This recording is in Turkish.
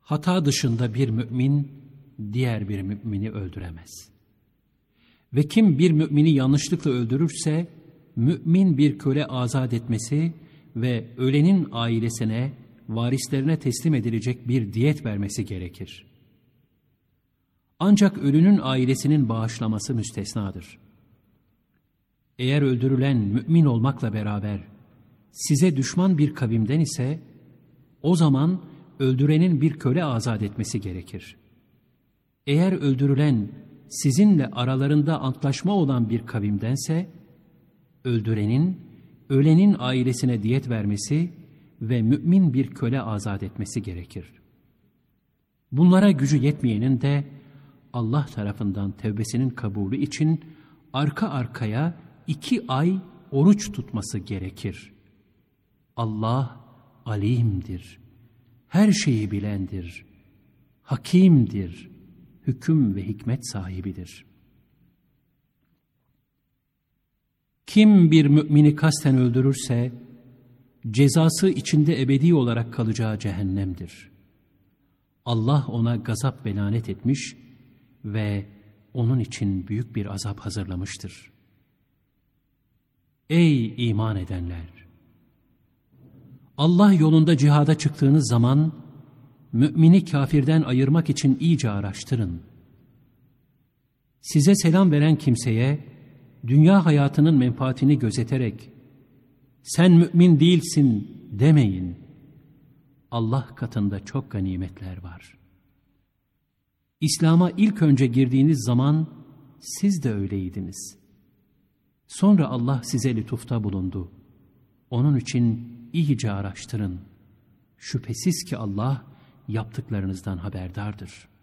Hata dışında bir mümin diğer bir mümini öldüremez. Ve kim bir mümini yanlışlıkla öldürürse, mümin bir köle azat etmesi ve ölenin ailesine, varislerine teslim edilecek bir diyet vermesi gerekir. Ancak ölünün ailesinin bağışlaması müstesnadır. Eğer öldürülen mümin olmakla beraber size düşman bir kavimden ise, o zaman öldürenin bir köle azat etmesi gerekir. Eğer öldürülen sizinle aralarında antlaşma olan bir kavimdense, öldürenin ölenin ailesine diyet vermesi ve mümin bir köle azat etmesi gerekir. Bunlara gücü yetmeyenin de Allah tarafından tevbesinin kabulü için arka arkaya 2 ay oruç tutması gerekir. Allah alimdir, her şeyi bilendir, hakimdir, hüküm ve hikmet sahibidir. Kim bir mümini kasten öldürürse, cezası içinde ebedi olarak kalacağı cehennemdir. Allah ona gazap ve lanet etmiş ve onun için büyük bir azap hazırlamıştır. Ey iman edenler! Allah yolunda cihada çıktığınız zaman, mümini kafirden ayırmak için iyice araştırın. Size selam veren kimseye, dünya hayatının menfaatini gözeterek, sen mümin değilsin demeyin. Allah katında çok ganimetler var. İslam'a ilk önce girdiğiniz zaman, siz de öyleydiniz. Sonra Allah size lütufta bulundu. Onun için iyice araştırın. Şüphesiz ki Allah yaptıklarınızdan haberdardır.